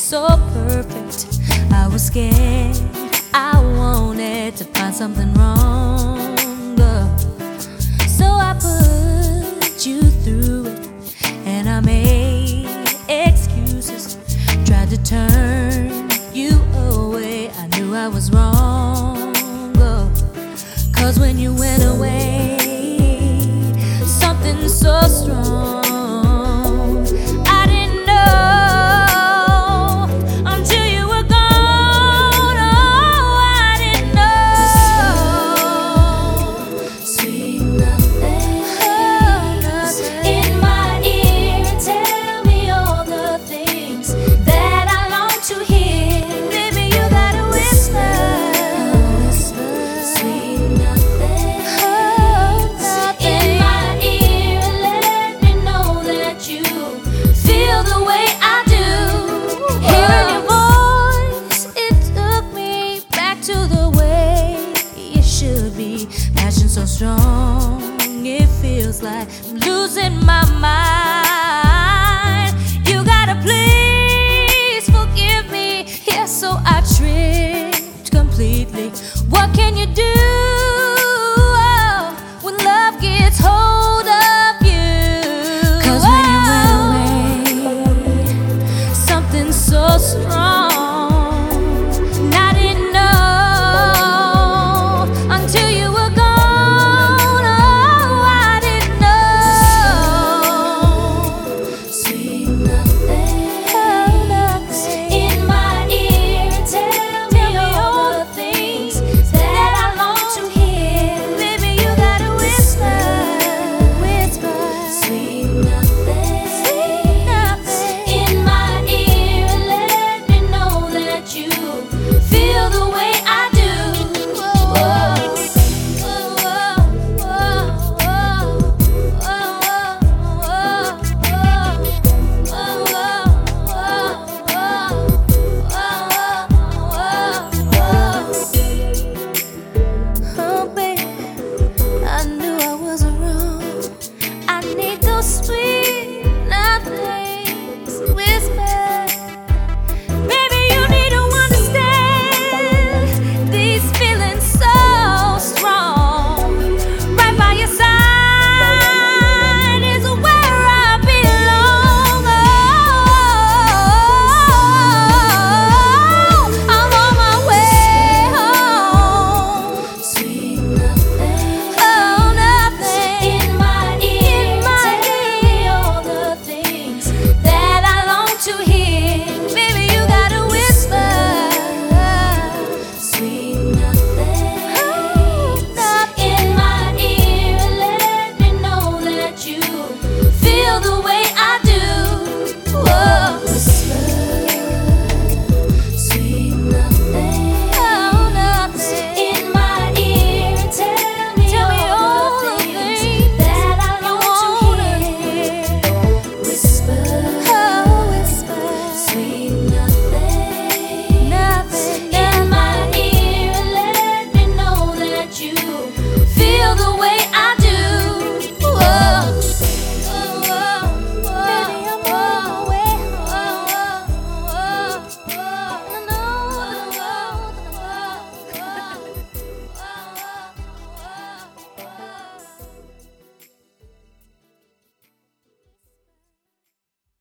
so perfect. I was scared, I wanted to find something wrong. So I put you through it, and I made excuses, tried to turn you away. I knew I was wrong, 'cause when you went away, something so strong I didn't know until you were gone. Oh, I didn't know. Sweet nothing, in my ear, tell me all the things that I long to hear. Baby, you gotta whisper. Sweet nothing, in my ear, let me know that you feel the way I do. Hearing your voice, it took me back to the way it should be. Passion so strong, it feels like I'm losing my mind.